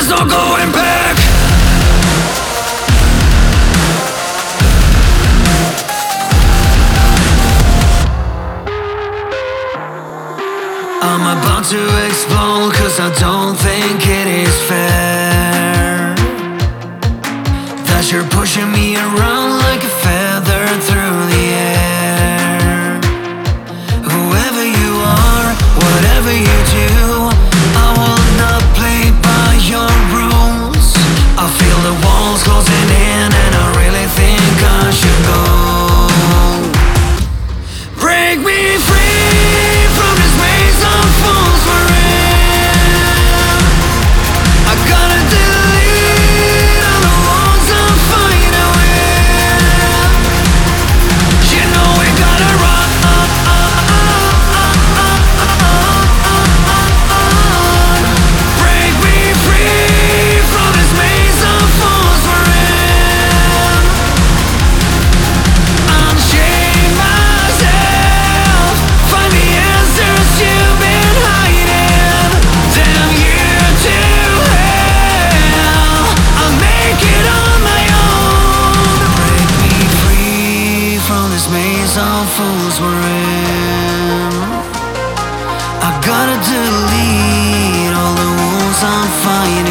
there's no going back. I'm about to explode, cause I don't think it is fair that you're pushing me around like a feather through the air. Whoever you are, whatever you do, I will not play by your rules. I feel the walls closing in and I really think I should go. Break me free from this maze of fools we're in. I gotta delete all the walls I'm fighting with. You know we gotta run. Break me free from this maze of fools we're in. Unchain myself, find the answers you've been hiding. Damn you to hell, I'll make it on my own. Break me free from this maze of fools we're in. I gotta delete all the wounds I'm fighting.